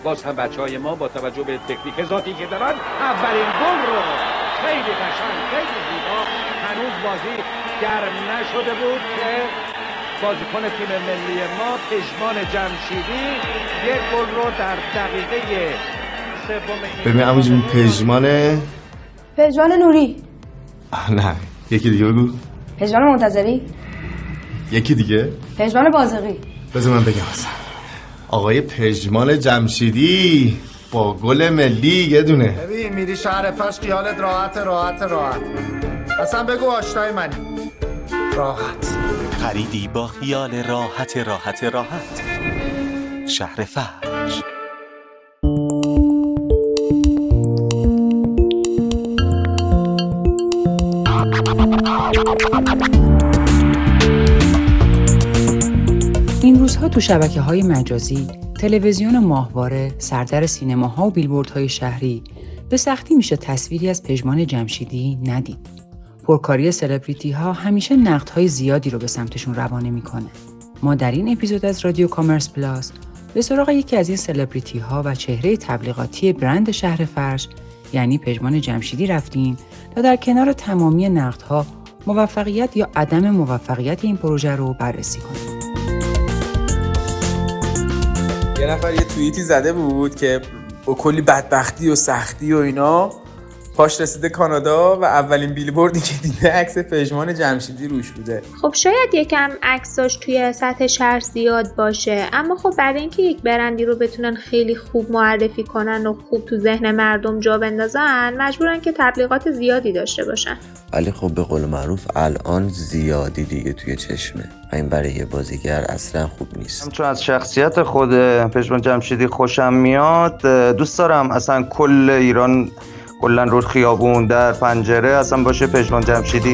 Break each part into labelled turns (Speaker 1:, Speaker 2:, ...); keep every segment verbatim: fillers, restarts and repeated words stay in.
Speaker 1: باز هم بچهای ما با توجه به تکنیک ذاتی که دارن اولین گل رو خیلی قشنگ، خیلی زیبا، هنوز بازی گرم نشده بود که بازیکن تیم ملی ما پژمان جمشیدی یک گل رو در دقیقه سوم.
Speaker 2: ببین عمو جون، پژمان
Speaker 3: پژمان نوری.
Speaker 2: نه یکی دیگه بگو.
Speaker 3: پژمان منتظری.
Speaker 2: یکی دیگه.
Speaker 3: پژمان بازقی.
Speaker 2: بذار من بگم اصلا. آقای پژمان جمشیدی با گل ملی یه دونه.
Speaker 4: ببین میری شهر فش خیالت راحت راحت راحت. اصلا بگو آشنای منی. راحت.
Speaker 5: خریدی با خیال راحت راحت راحت. شهر فش.
Speaker 6: این روزها تو شبکه‌های مجازی، تلویزیون ماهواره، سردر سینماها و بیلبوردهای شهری به سختی میشه تصویری از پژمان جمشیدی ندید. پرکاری سلبریتی ها همیشه نقدهای زیادی رو به سمتشون روانه میکنه. ما در این اپیزود از رادیو کامرس پلاس به سراغ یکی از این سلبریتی ها و چهره تبلیغاتی برند شهر فرش یعنی پژمان جمشیدی رفتیم تا در کنار تمامی نقدها موفقیت یا عدم موفقیت این پروژه رو بررسی کنیم.
Speaker 7: یه نفر یه توییتی زده بود که با کلی بدبختی و سختی و اینا پاش رسیده کانادا و اولین بیلبوردی که دیده عکس پژمان جمشیدی روش بوده.
Speaker 8: خب شاید یکم عکساش توی سطح شهر زیاد باشه، اما خب برای اینکه یک برندی رو بتونن خیلی خوب معرفی کنن و خوب تو ذهن مردم جا بندازن مجبورن که تبلیغات زیادی داشته باشن.
Speaker 9: ولی خب به قول معروف الان زیادی دیگه توی چشمه. این برای یه بازیگر اصلا خوب نیست.
Speaker 10: چون از شخصیت خود پژمان جمشیدی خوشم میاد، دوست دارم اصلا کل ایران کلن رو خیابون در پنجره اصلا باشه پژمان جمشیدی.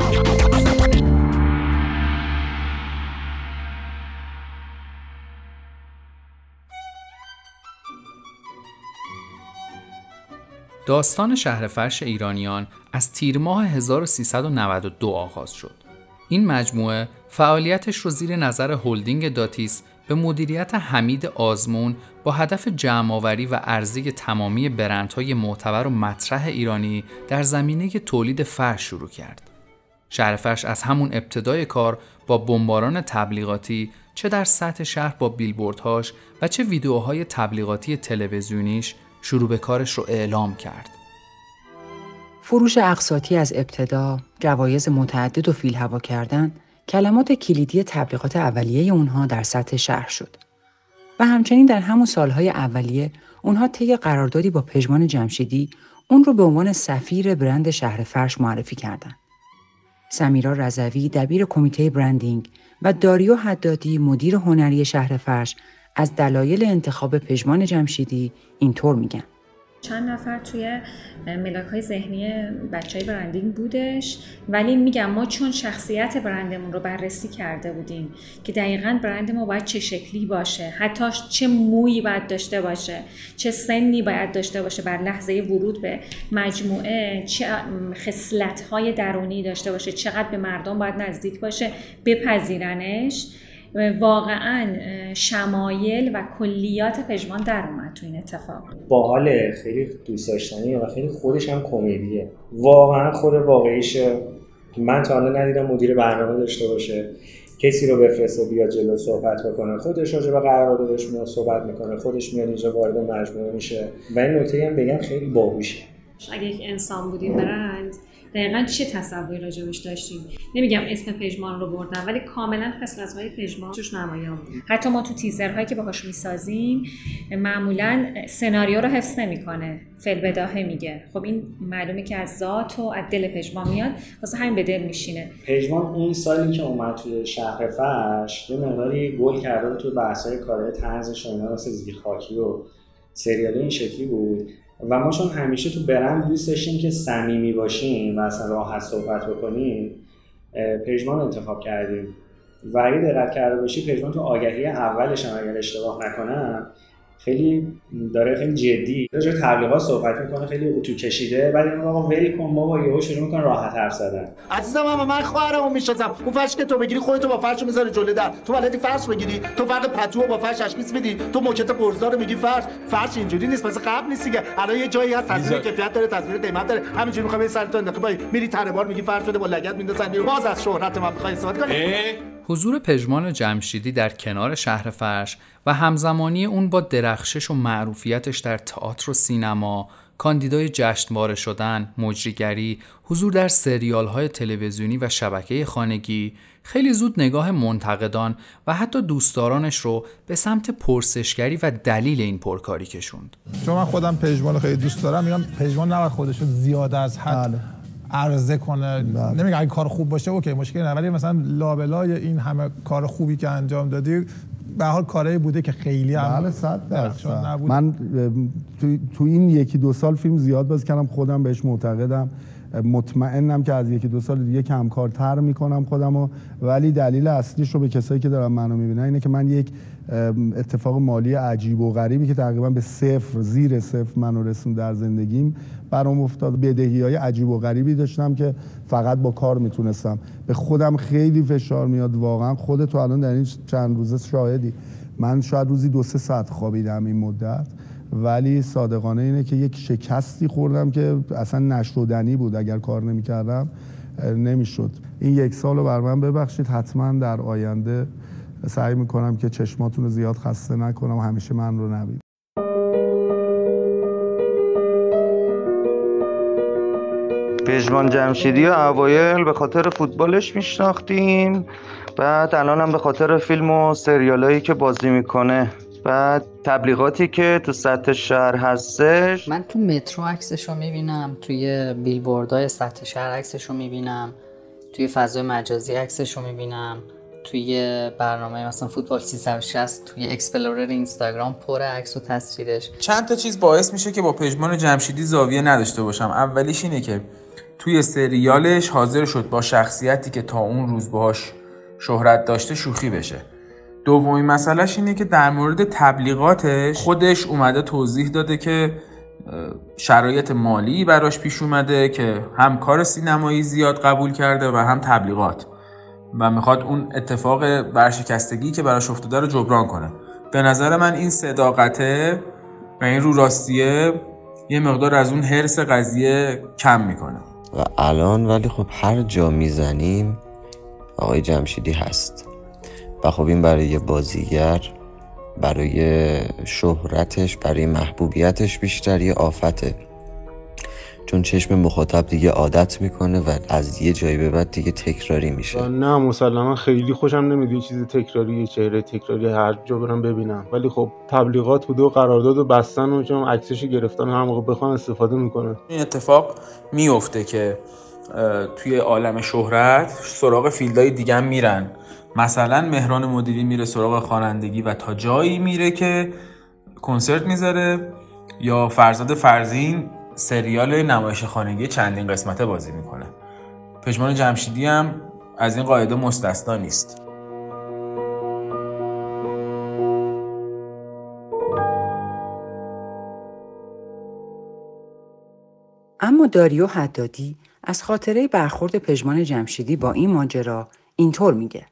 Speaker 11: داستان شهر فرش ایرانیان از تیر ماه هزار و سیصد و نود و دو آغاز شد. این مجموعه فعالیتش رو زیر نظر هلدینگ داتیس به مدیریت حمید آزمون با هدف جمع‌آوری و عرضه تمامی برندهای معتبر و مطرح ایرانی در زمینه تولید فرش شروع کرد. شهر فرش از همون ابتدای کار با بمباران تبلیغاتی چه در سطح شهر با بیلبوردهاش و چه ویدیوهای تبلیغاتی تلویزیونیش شروع به کارش رو اعلام کرد.
Speaker 6: فروش اقساطی از ابتدا، جوایز متعدد و فیل هوا کردن، کلمات کلیدی تبلیغات اولیه اونها در سطح شهر شد. و همچنین در همون سالهای اولیه اونها طی قراردادی با پژمان جمشیدی اون رو به عنوان سفیر برند شهر فرش معرفی کردند. سمیرا رضوی دبیر کمیته برندینگ و داریو حدادی مدیر هنری شهر فرش از دلایل انتخاب پژمان جمشیدی اینطور میگن:
Speaker 12: چند نفر توی ملاک‌های ذهنی بچه‌های برندینگ بودش، ولی میگم ما چون شخصیت برندمون رو بررسی کرده بودیم که دقیقاً برند ما باید چه شکلی باشه، حتی چه مویی باید داشته باشه، چه سنی باید داشته باشه بر لحظه ورود به مجموعه، چه خصلت‌های درونی داشته باشه، چقدر به مردم باید نزدیک باشه بپذیرنش. واقعا شمایل و کلیات پژمان در اومد تو این اتفاق.
Speaker 13: باحال، خیلی دوست داشتنیه و خیلی خودش هم کمدیه. واقعا خود واقعیشه. من تا حالا ندیدم مدیر برنامه داشته باشه کسی رو بفرسته بیاد جلو صحبت بکنه، خودش راجع به قراردادش میاد صحبت میکنه، خودش میاد اینجا وارد مجموعه میشه. و این نکته هم بگم خیلی باهوشه.
Speaker 12: اگه یک انسان بودیم برند دقیقاً چه تصوری راجبش داشتیم؟ نمیگم اسم پژمان رو بردم، ولی کاملاً خصلت‌های پژمان توش نمایان بود. حتی ما تو تیزرهایی که باهاش میسازیم معمولاً سناریو رو حفظ نمی‌کنه، فی‌البداهه میگه. خب این معلومه که از ذات و از دل پژمان میاد، واسه همین به دل میشینه.
Speaker 13: پژمان اون سالی که اومد توی شهر فرش یه مقداری گل کرده تو بحث‌های کارهای طنزش و اینا، واسه زیر خاکی و سریال این شکلی بود. و ما چون همیشه تو برند دوست داشتیم که صمیمی باشیم و اصلا راحت صحبت بکنیم، پژمان انتخاب کردیم. و اگه دقت کرده باشی پژمان تو آگهی اولش هم اگر اشتباه نکنم خیلی داره خیلی جدی راجع به تبلیغات صحبت میکنه، خیلی اتو کشیده. بعد میگه آقا ول کن بابا، یهو شروع میکنه راحت حرف زدن.
Speaker 4: عزیزم اما من خواهرمو میشناسم، اون فرش که تو بگیری خودتو با فرش میذاره جلوی در. تو بلدی فرش بگیری؟ تو فرق پتو با فرش تشخیص میدی؟ تو موکت قرضا رو میگی فرش فرش اینجوری نیست، مثل قبل نیست دیگه. الان یه جایی هست تصویر کیفیت داره، تصویر قیمت داره، همینجوری میخوای سر تو انداختی بای میری تره بار میگی فرش شده با لگد میندازن میرو. باز از شهرت من میخوای استفاده کنی؟
Speaker 11: حضور پژمان جمشیدی در کنار شهر فرش و همزمانی اون با درخشش و معروفیتش در تئاتر و سینما، کاندیدای جشنواره شدن، مجریگری، حضور در سریال‌های تلویزیونی و شبکه خانگی خیلی زود نگاه منتقدان و حتی دوستدارانش رو به سمت پرسشگری و دلیل این پرکاری کشوند.
Speaker 14: چون من خودم پژمان خیلی دوست دارم، میگم پژمان نباید خودش رو زیاد از حد بله. عرضه کنه. بله. نمیگم اگه کار خوب باشه اوکی مشکلی نه، ولی مثلا لابلای این همه کار خوبی که انجام دادی به حال کاری بوده که خیلی هم
Speaker 15: بله صد درصد. من تو, تو این یکی دو سال فیلم زیاد بازی کردم، خودم بهش معتقدم، مطمئنم که از یکی دو سال دیگه کمکارتر میکنم خودمو، ولی دلیل اصلیش رو به کسایی که دارن منو میبینن اینه که من یک اتفاق مالی عجیب و غریبی که تقریبا به صفر زیر صفر منو رسوند در زندگیم برام افتاد. بدهی‌های عجیب و غریبی داشتم که فقط با کار میتونستم. به خودم خیلی فشار میاد واقعا. خودت الان در این چند روزه شاهدی، من شاید روزی دو سه ساعت خوابیدم این مدت، ولی صادقانه اینه که یک شکستی خوردم که اصلا نشدنی بود. اگر کار نمی‌کردم نمیشد. این یک سالو بر من ببخشید، حتما در آینده سعی میکنم که چشماتون رو زیاد خسته نکنم و همیشه من رو نبینید.
Speaker 10: پژمان جمشیدی و اوایل به خاطر فوتبالش میشناختیم، بعد الان هم به خاطر فیلم و سریالایی که بازی میکنه، بعد تبلیغاتی که تو سطح شهر هستش.
Speaker 16: من تو مترو عکسشو میبینم، توی بیلبوردهای سطح شهر عکسشو میبینم، توی فضای مجازی عکسشو میبینم، توی برنامه مثلا فوتبال سیصد و شصت توی اکسپلورر اینستاگرام پر عکس و تصویرش.
Speaker 7: چند تا چیز باعث میشه که با پژمان جمشیدی زاویه نداشته باشم. اولیش اینه که توی سریالش حاضر شد با شخصیتی که تا اون روز باهاش شهرت داشته شوخی بشه. دومین مسئلهش اینه که در مورد تبلیغاتش خودش اومده توضیح داده که شرایط مالی براش پیش اومده که هم کار سینمایی زیاد قبول کرده و هم تبلیغات، و میخواد اون اتفاق ورشکستگی که براش افتاده رو جبران کنه. به نظر من این صداقته و این رو راستیه یه مقدار از اون حرص قضیه کم میکنه.
Speaker 9: و الان ولی خب هر جا میزنیم آقای جمشیدی هست و خب این برای یه بازیگر، برای شهرتش، برای محبوبیتش بیشتر یه آفته، چون چشم مخاطب دیگه عادت میکنه و از یه جایی به بعد دیگه تکراری میشه.
Speaker 17: نه مسلما خیلی خوشم نمیاد یه چیز تکراری، یه چهره تکراری هر جا برم ببینم، ولی خب تبلیغات بوده و قرارداد و بستن و چون عکسش گرفتن هر موقع بخوان استفاده میکنه.
Speaker 7: این اتفاق میفته که توی عالم شهرت سراغ فیلدهای دیگه هم میرن. مثلا مهران مدیری میره سراغ خوانندگی و تا جایی میره که کنسرت میذاره، یا فرزاد فرزین سریال نمایش خانگی چندین قسمته بازی میکنه. پژمان جمشیدی هم از این قاعده مستثنا نیست.
Speaker 6: اما داریو حدادی از خاطره برخورد پژمان جمشیدی با این ماجرا اینطور میگه.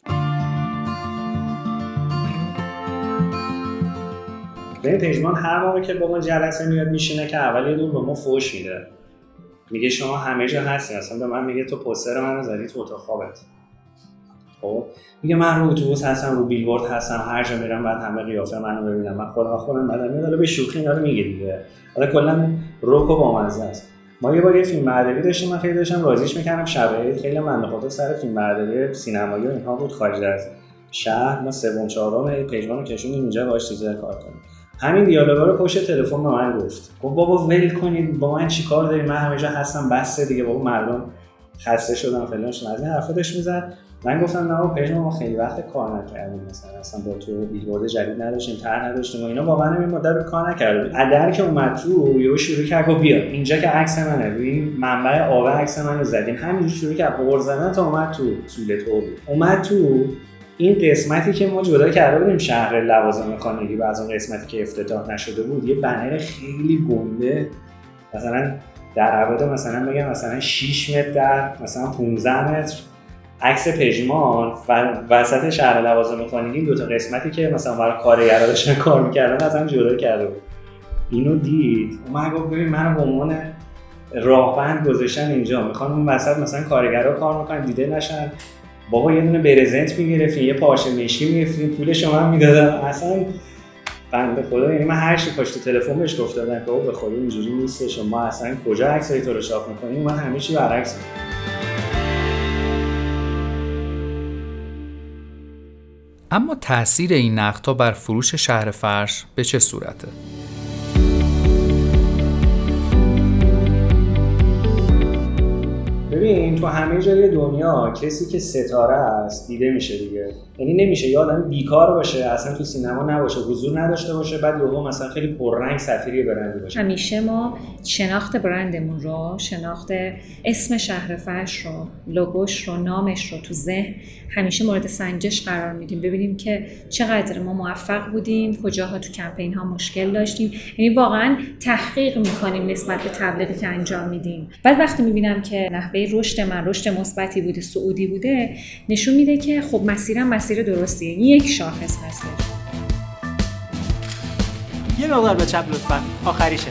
Speaker 13: ببین پژمان هر موقع که با ما جلسه میاد میشینه که اول یه دور به ما فوش میده، میگه شما همه جا هستی، اصلا به من میگه تو پوستر منو زدی تو اتاق خوابت. خب میگه من رو اتوبوس هستم، رو بیلبورد هستم، هر جا میرم بعد همه قیافه منو ببینم، من خودم خودم بدم میاد. به شوخی اینا رو میگه دیگه، حالا کلا روک و بامزه است. ما یه بار یه فیلم برداری داشتیم، من خیلی داشتم راضیش میکردم، شب خیلی من خاطر سر فیلم برداری سینمایی و اینها بود خارج از شهر، ما سوم چهارم پژمان رو کشوندیم اینجا باهاش تیزر کار کنیم. همین دیالوگا رو پشت تلفن به من گفت. گفت بابا ول کنید، با من چیکار داری، من همه جا هستم، بس دیگه بابا مردم خسته شدن فلان شدن. از این حرفا داشت میزد. من گفتم نه بابا پژمان ما خیلی وقت کار نکردیم، مثلا اصلا با تو بیلبورد جدید نداشتیم، طرح نداشتیم و اینا، واقعا این مدت کار نکردیم. ادر که اومد تو یهو شروع کرد گفت بیا اینجا که عکس منه، روی منبع آب عکس منو زدین، همینجوری شروع کرد قرض زدن تا اومد تو سوله تو اومد تو. این قسمتی که ما جدا کرده بودیم شهر لوازم خانگی و از اون قسمتی که افتتاح نشده بود یه بنر خیلی گنده مثلا در حواده مثلا بگم مثلا شش متر در مثلا پانزده متر عکس پژمان وسط شهر لوازم خانگی دو تا قسمتی که مثلا برای کارگرا داشتن کار می‌کردن مثلا جدا کرده بود. اینو دید اومد گفت ببین منو به عنوان راهبند گذاشتن اینجا میخوان اون وسط مثلا کارگرا کار میکنن دیده نشن بابا یه دونه برزنت میگرفتین یه پارچه مشکی میگرفتین پولش رو من میدادم اصلا بنده خدا. یعنی من هر چی پشت تلفن بهش گفتم که به خدا اینجوری نیستش ما اصلا کجا عکسای تو رو چاپ میکنیم من همه چی برعکس.
Speaker 11: اما تأثیر این نقدها بر فروش شهر فرش به چه صورته؟
Speaker 13: ببین تو همه جای دنیا کسی که ستاره است دیده میشه دیگه. یعنی نمیشه یه آدم بیکار باشه اصلا تو سینما نباشه حضور نداشته باشه بعد یهو مثلا خیلی پررنگ سفیری برندی باشه.
Speaker 12: همیشه ما شناخت برندمون رو، شناخت اسم شهر فرش رو، لوگوش رو، نامش رو تو ذهن همیشه مورد سنجش قرار میدیم ببینیم که چقدر ما موفق بودیم، کجاها تو کمپین ها مشکل داشتیم. یعنی واقعا تحقیق میکنیم نسبت به تبلیغی که انجام میدیم. بعد وقتی میبینم که نحوه رشد من رشد مثبتی بوده، صعودی بوده، نشون میده که خب مسیرم مسیر درستیه. این یک شاخص هست.
Speaker 18: یه مقدار به چپ لطفاً آخریشه.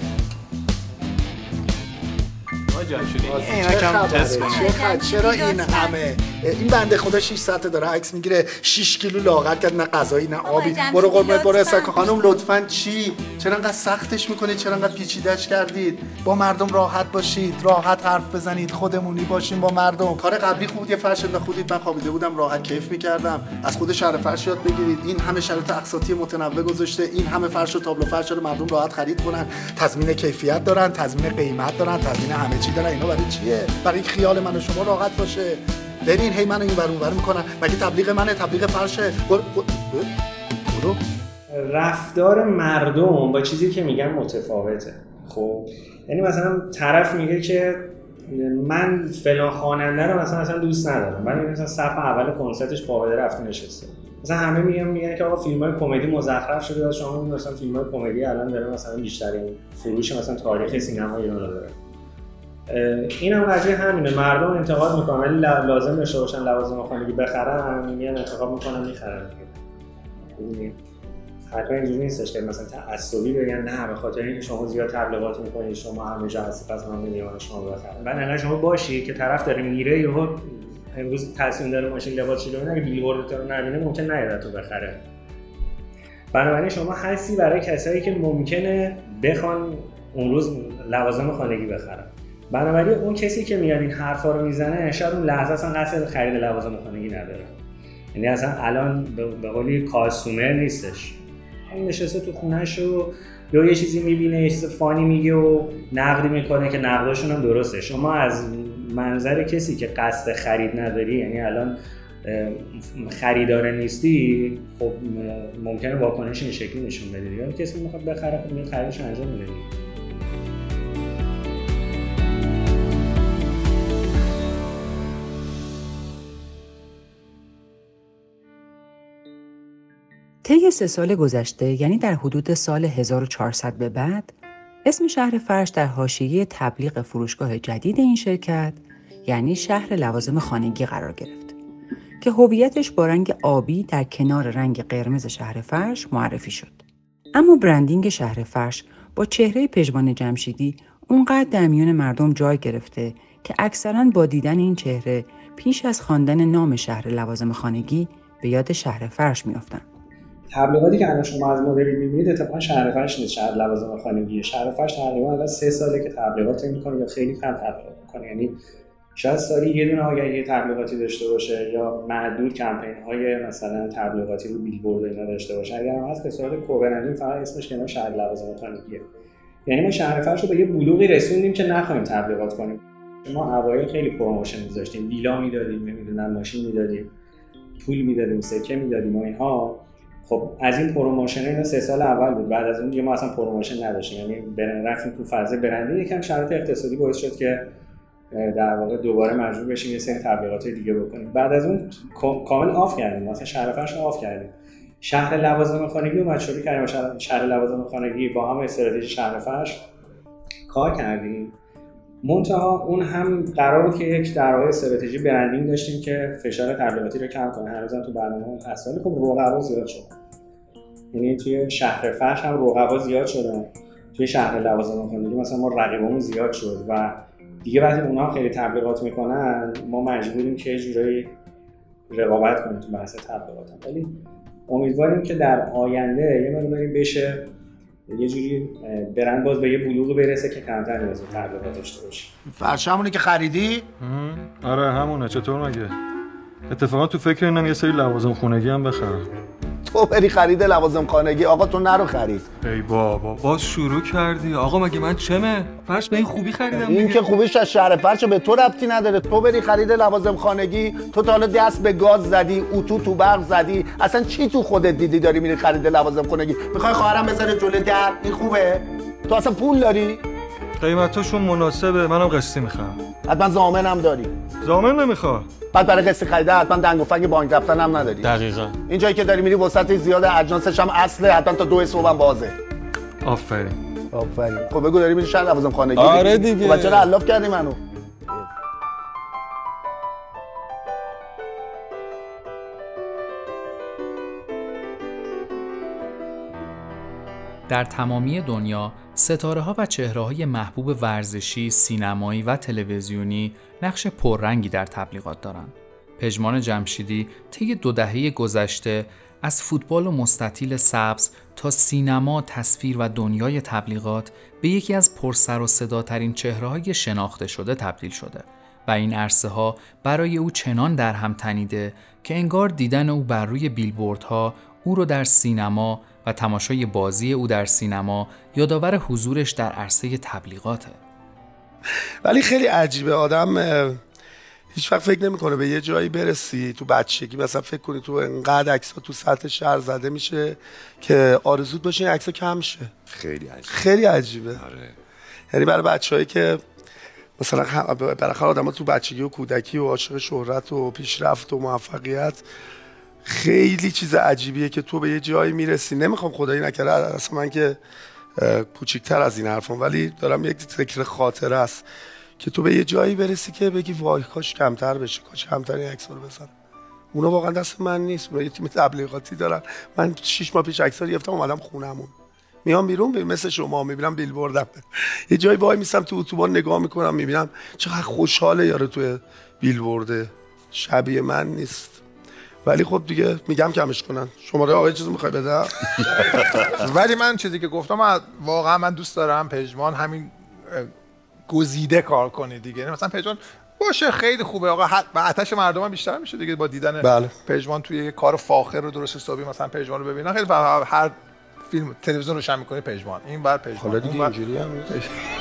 Speaker 4: چرا این همه این بنده خدا شش ساعته داره عکس میگیره شش کیلو لاغر کرد نه غذایی نه آبی. برو قربونت برو اسکا خانم لطفاً چی چرا انقدر سختش میکنید چرا انقدر پیچیده‌اش کردید؟ با مردم راحت باشید راحت حرف بزنید خودمونی باشیم با مردم. کار قبلی خوب یه فرش انداختید من خوابیده بودم راحت کیف میکردم. از خود شهر فرش یاد بگیرید. این همه شرایط اقساطی متنوع گذاشته این همه فرش و تابلو فرش رو مردم راحت خرید کنن. تضمین کیفیت دارن تضمین قیمت دارن تضمین همه چی دارن. اینا برای چیه؟ برای خیال من و شما راحت باشه. ببین هی منو این ور اون ور میکنن مگه تبلیغ منه تبلیغ فرشه. برو برو
Speaker 13: رفتار مردم با چیزی که میگن متفاوته. خب یعنی مثلا طرف میگه که من فلان خواننده رو مثلا اصلا دوست ندارم من مثلا صف اول کنسرتش پاوده رفته نشسته مثلا همه میگن میگن که آقا فیلم‌های کمدی مزخرف شده شما میگین مثلا فیلم‌های کمدی الان داره مثلا بیشترین فروش مثلا تاریخ سینما ایران رو داره. این هم قضیه همینه مردم انتقاد میکنن ولی لازم داشته باشن لوازم خانگی بخرن میگن انتقاد میکنن میخرن دیگه. حتما اینجوری نیستش که مثلا تعصبی بگن نه به خاطر اینکه شما زیاد تبلیغات میکنید شما همه جا هستی پس من نمیدونم شما بخرن. بعد انقدر شما باشی که طرف داره میره یهو امروز تصمیم داره ماشین لباس چیلو اگه بیلبورد رو نبینه ممکن نیاد تو بخره. بنابراین شما هستی برای کسایی که ممکنه بخوان اون روز لوازم خانگی بخرن. بنابراین اون کسی که میاد این حرفا رو میزنه شاید اون لحظه اصلا قصد خرید لوازم خانگی نداره. یعنی اصلا الان به قولی کاستومر نیستش. این نشسته تو خونه‌ش و یا یه چیزی میبینه یه چیز فانی میگه و نقدی میکنه که نقداشون هم درسته. شما از منظر کسی که قصد خرید نداری یعنی الان خریدار نیستی خب ممکنه واکنش این شکلی نشون بدی. یعنی کسی میخواد بخره خب این خریدش انجام میده.
Speaker 6: طی سه سال گذشته یعنی در حدود سال هزار و چهارصد به بعد اسم شهر فرش در حاشیه تبلیغ فروشگاه جدید این شرکت یعنی شهر لوازم خانگی قرار گرفت که هویتش با رنگ آبی در کنار رنگ قرمز شهر فرش معرفی شد. اما برندینگ شهر فرش با چهره پژمان جمشیدی اونقدر در میان مردم جای گرفته که اکثراً با دیدن این چهره پیش از خواندن نام شهر لوازم خانگی به یاد شهر فرش میافتند.
Speaker 13: تبلیغاتی که الان شما از مدل می‌بینید اتفاقا شهر فرش نیست، شهر لوازم خانگی. شهر فرش تقریبا الان سه ساله که تبلیغات می‌کنه یا خیلی کم تبلیغات می‌کنه. یعنی شاید سالی یه دونه آگهی تبلیغاتی داشته باشه یا معدود کمپین‌های مثلا تبلیغاتی رو بیلبورد اینا داشته باشه. اگر هم هست به صورت کوبرندینگ فقط اسمش کنار شهر لوازم خانگیه. یعنی ما شهر فرش رو به یه بلوغی رسوندیم که نخوایم تبلیغات کنیم. ما اوایل خیلی پروموشن می‌ذاشتیم، ویلا می‌دادیم، نمی‌دونم ماشین می‌دادیم، پول می‌دادیم، سکه می‌دادیم و اینها. خب از این پروموشن اینا سه سال اول بود. بعد از اون دیگه ما اصلا پروموشن نداشتیم. یعنی برن رفتیم تو فاز برندینگ. یکم شرایط اقتصادی باعث شد که در واقع دوباره مجبور بشیم یه سری تبلیغات دیگه بکنیم. بعد از اون کامل آف کردیم، مثلا شهر فرش آف کردیم. شهر لوازم خانگی رو مشروطی کردیم. شهر, شهر لوازم خانگی با هم استراتژی شهر فرش کار کردیم. منتها اون هم قرار بود که یک در واقع استراتژی برندینگ داشتیم که فشار تبلیغاتی رو کم کنه. هنوزم تو برنامه اصلا خب رقبا زیاد شد. یعنی توی شهر فرش هم رقبا زیاد شدن. توی شهر لوازم خانگی مثلا ما رقیبامون زیاد شد و دیگه وقتی اونا هم خیلی تبلیغات میکنن ما مجبوریم که یه جورایی رقابت کنیم تو بحث تبلیغات. ولی امیدواریم که در آینده یه مقداری بشه یه جوری برند باز به یه بلوغ برسه که کمتر نیاز به تبلیغات داشته باشه.
Speaker 4: فرش همونه که خریدی؟
Speaker 19: آره همونه. چطور مگه؟ اتفاقا تو فکر اینم یه سری لوازم خونگی هم بخرم.
Speaker 15: تو بری خرید لوازم خانگی، آقا تو نرو خرید.
Speaker 19: ای بابا باز شروع کردی. آقا مگه من چمه؟ فرش به این خوبی خریدم.
Speaker 15: این که خوبیش از شهر فرش به تو ربطی نداره. تو بری خرید لوازم خانگی، تو تا حالا دست به گاز زدی، اتو تو برق زدی، اصلا چی تو خودت دیدی داری میری خرید لوازم خانگی؟ میخوای خواهرم بذاره جلوی در؟ این خوبه؟ تو اصلا پول داری؟
Speaker 19: قیمتاشون مناسبه، منم قسطی میخوام.
Speaker 15: حتما ضامنم داری.
Speaker 19: ضامن نمیخواد.
Speaker 15: بعد برای قسط خریده حتما دنگ و فنگ بانک رفتن هم نداری.
Speaker 19: دقیقاً.
Speaker 15: این جایی که داری میری وسط زیاد اجناسش هم اصله، حتما تا دو صبح هم بازه.
Speaker 19: آفرین.
Speaker 15: آفرین. خب بگو داری میری شهر لوازم خانگی؟
Speaker 19: آره دیگه.
Speaker 15: خب چرا الاف کردی منو؟
Speaker 11: در تمامی دنیا ستاره‌ها و چهره‌های محبوب ورزشی، سینمایی و تلویزیونی نقش پررنگی در تبلیغات دارند. پژمان جمشیدی طی دو دهه گذشته از فوتبال و مستطیل سبز تا سینما، تصویر و دنیای تبلیغات به یکی از پرسر و صداترین چهره‌های شناخته شده تبدیل شده و این عرصه‌ها برای او چنان در هم تنیده که انگار دیدن او بر روی بیلبوردها او رو در سینما و تماشای بازی او در سینما یادآور حضورش در عرصه تبلیغاته.
Speaker 15: ولی خیلی عجیبه، آدم هیچ وقت فکر نمی‌کنه به یه جایی برسی تو بچگی مثلا فکر کنی تو انقدر عکس‌ها تو سطح شهر زده میشه که آرزوت باشه این عکس‌ها کم شه.
Speaker 9: خیلی عجیبه.
Speaker 15: خیلی عجیبه.
Speaker 9: آره.
Speaker 15: یعنی برای بچه‌هایی که مثلا بالاخره آدم‌ها تو بچگی و کودکی و عاشق شهرت و پیشرفت و موفقیت خیلی چیز عجیبیه که تو به یه جایی میرسی. نمیخوام خدایی نکره اصلا من که کوچیک‌تر از این حرفم، ولی دارم یک ذکر خاطره است که تو به یه جایی برسی که بگی وای کاش کمتر بشه، کاش کمتر این عکس‌ها رو بزنم. اونا واقعا دست من نیست، اونا یه تیم تبلیغاتی دارن. من شش ماه پیش عکس‌ها گرفتم اومدم خونمون، میام بیرون به مثل شما میبینم بیلبوردم، یه جایی وای میستم تو اتوبان نگاه میکنم میبینم چقدر خوشحاله یارو توی بیلبورده، شبیه من نیست. ولی خب دیگه میگم کمش کنن. شماره آقای چیزو میخوای بده؟
Speaker 14: ولی من چیزی که گفتم واقعا من دوست دارم پژمان همین گزیده کار کنه دیگه. مثلا پژمان باشه خیلی خوبه آقا، و آتش مردم هم بیشتر میشه دیگه با دیدن
Speaker 15: بله.
Speaker 14: پژمان توی یه کار فاخر رو درست حسابی مثلا پژمان رو ببینن. خیلی هر فیلم تلویزیون روشن میکنه پژمان، این بر پژمان
Speaker 15: حالا دیگه اینجوری هم